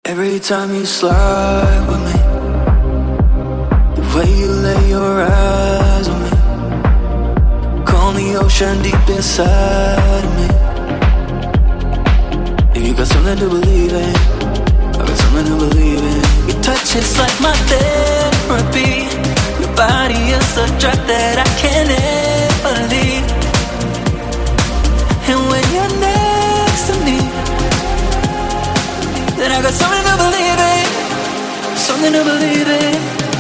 Every time you slide with me, the way you lay your eyes on me, calm the ocean deep inside of me. If you got something to believe in, I got something to believe in. Your touch is like my therapy. Your body is a drug that I can't ever leave. And when you're next to me, then I got something to believe in. Something to believe in.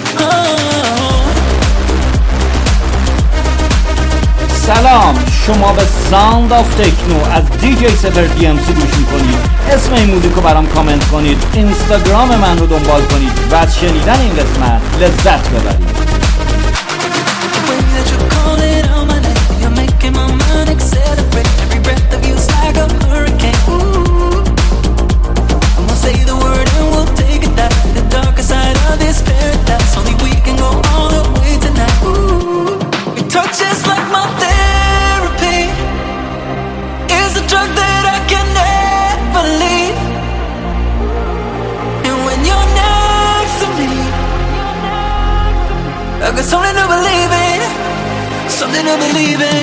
سلام، شما به ساوند آف تکنو از دیجی سپر دی ام سی گوش میکنید. اسم این موزیک رو برام کامنت کنید، اینستاگرام من رو دنبال کنید و از شنیدن این قسمت لذت ببرید. Say the word and we'll take it that the darker side of this paradise. Only we can go all the way tonight. Ooh, your touch is like my therapy. It's a drug that I can never leave. And when you're next to me, I got something to believe in. Something to believe in.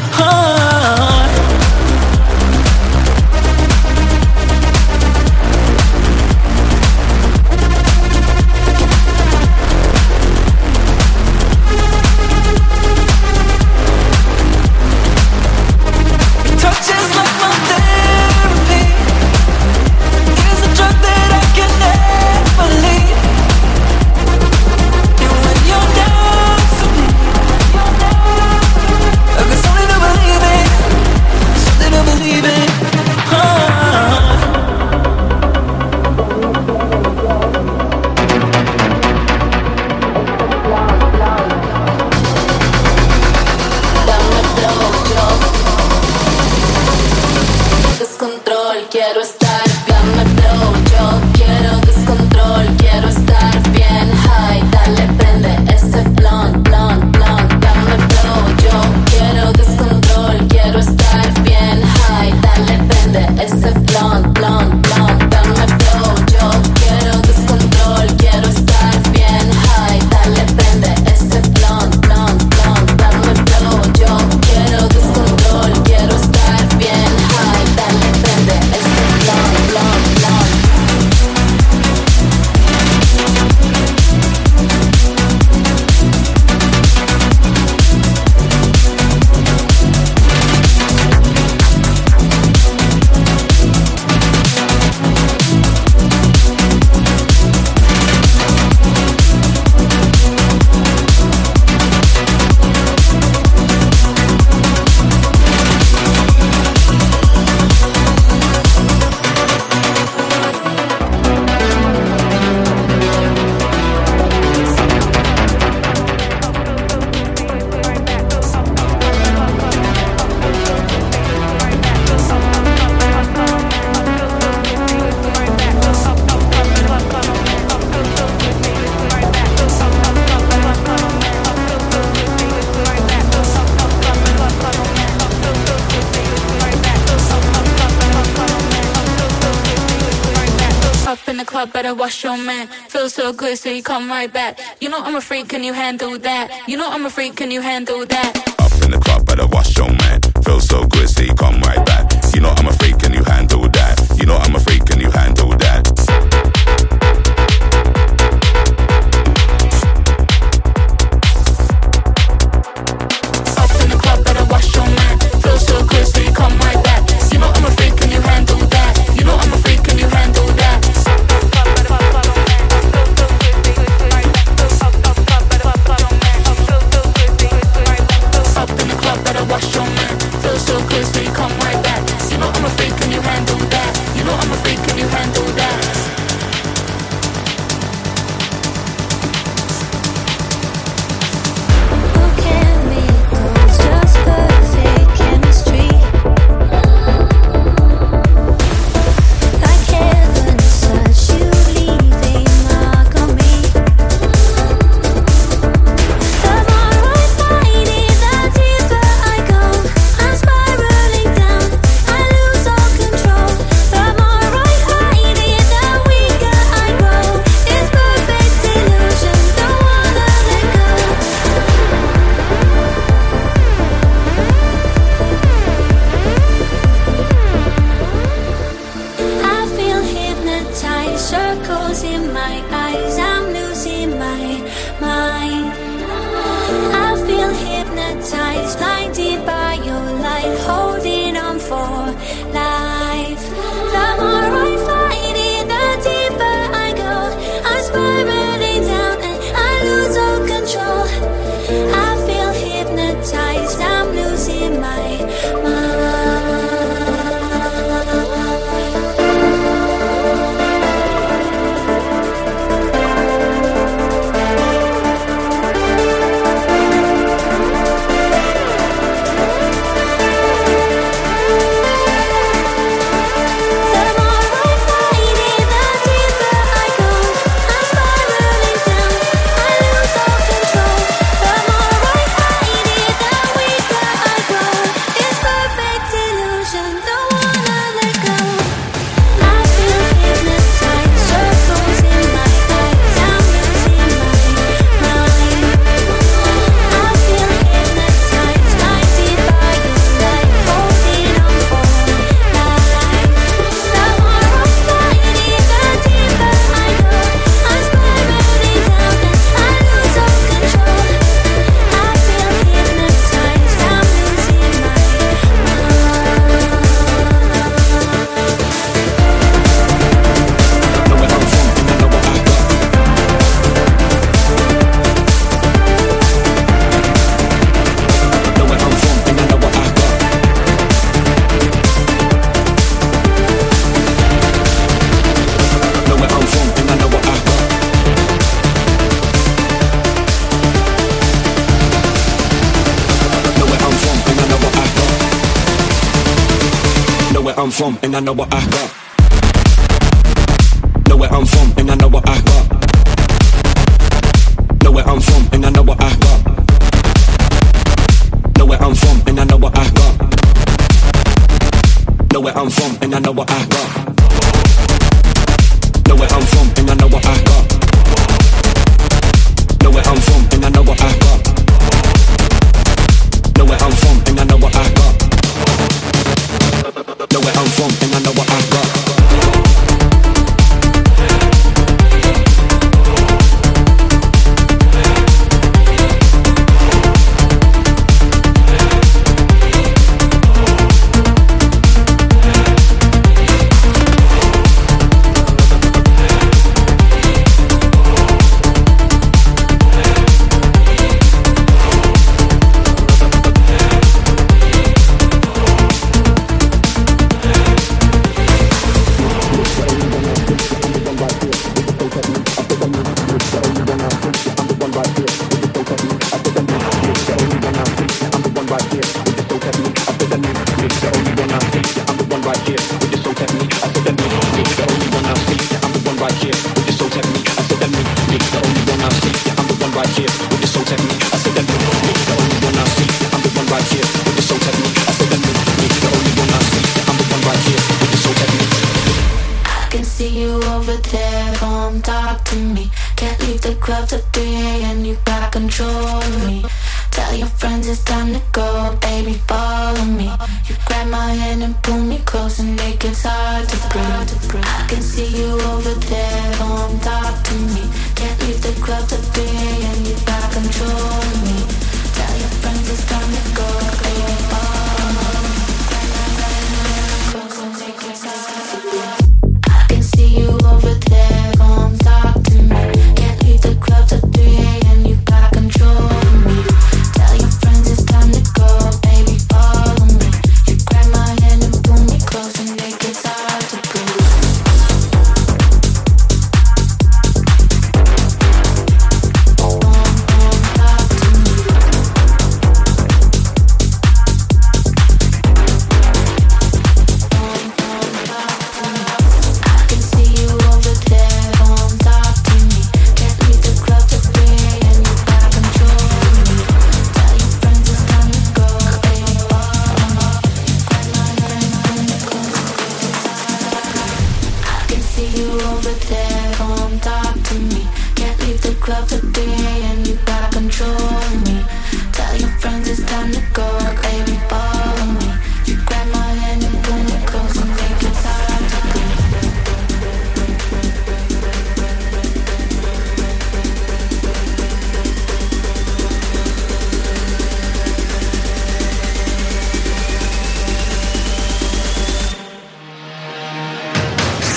Better wash your man. Feels so good, so you come right back. You know I'm a freak, can you handle that? You know I'm a freak, can you handle that? Up in the club, better wash your man. Feels so good, so you come right back. You know I'm a freak, can you handle that? You know I'm a freak, can you handle that? Up in the club, better wash your man. Feels so good, so you come right back. You know I'm a freak, can you handle that? You know I'm a freak, can you handle that? Wash your man, feel so good, so you come right back. You know I'm a freak, can you handle that? You know I'm a freak, can you handle that? my eyes, I'm losing my mind. I feel hypnotized, blinded by your light, holding on for life. The more I fight it, the deeper I go. I'm spiraling down and I lose all control. I feel hypnotized, I'm losing my mind. I'm from and I know what I got. Know where I'm from and I know what I got. Know where I'm from and I know what I got. Know where I'm from and I know what I got. Know where I'm from and I know what I got. Know where I'm from and I know what I got. Know where I'm from and I know what I got. Know where I'm from and I know what I got. Know where I'm from and I know what I got.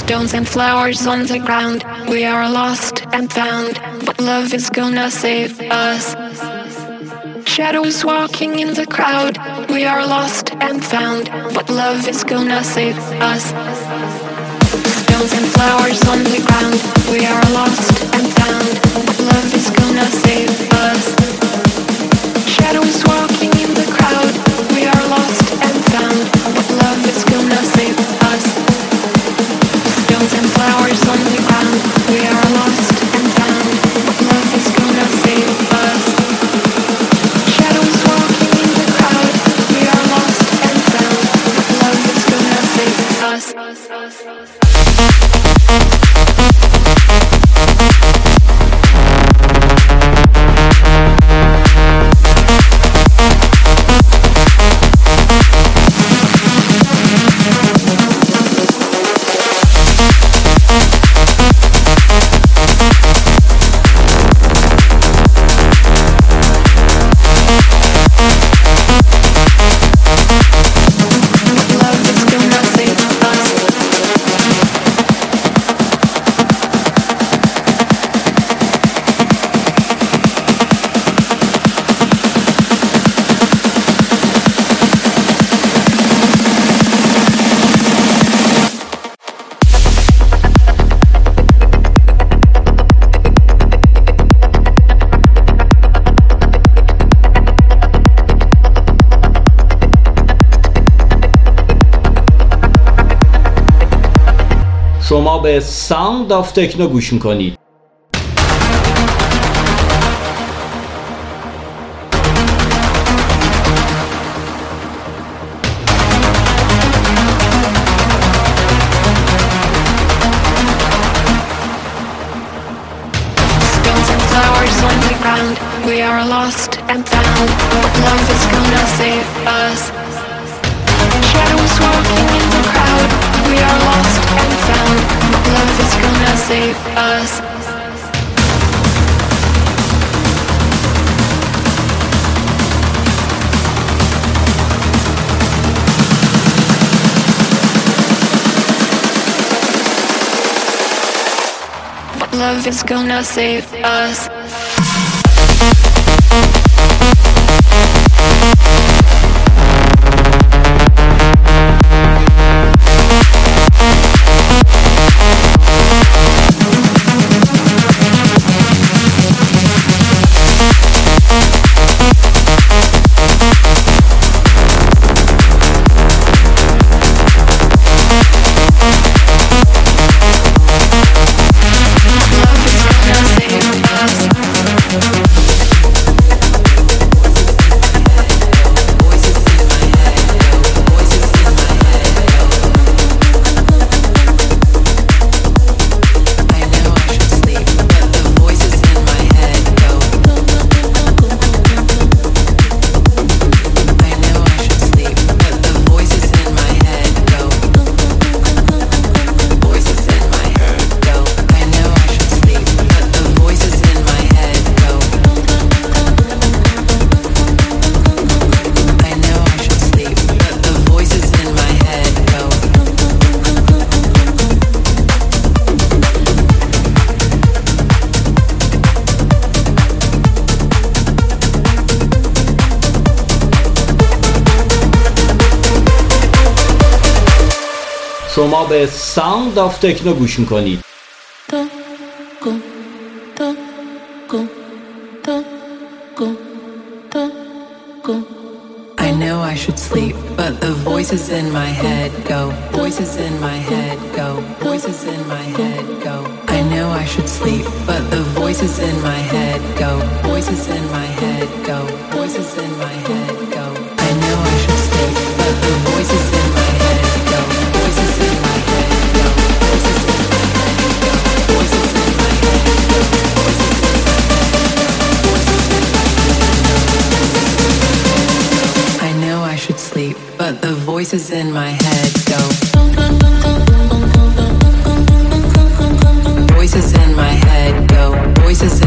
Stones and flowers on the ground. We are lost and found, but love is gonna save us. Shadows walking in the crowd. We are lost and found, but love is gonna save us. Stones and flowers on the ground. We are lost and found, but love is gonna save us. Shadows walking in the crowd. We are lost and found, but love is gonna save us. Stones and flowers on the ground. We are lost and found, but love is gonna save us. Shadows walking in the crowd. We are lost and found, but love is gonna save us. شما به ساوند آف تکنو گوش میکنید. We are lost and found, but love is gonna save us. Shadows walking in the crowd. We are lost and found, but love is gonna save us. But love is gonna save us. شما به ساوند آف تکنو گوش میکنید. I know I should sleep, but the voices in my head go. Voices in my head go. Voices in my head go. I know I should sleep, but the voices in my head go. Voices in my head go. Voices in my head go. I know I should sleep, but the voices in my head go. Voices in my head go. Voices in my head go. Voices in my head go. Voices in my head go. I know I should sleep, but the voices in my head go. Voices in my head go. Voices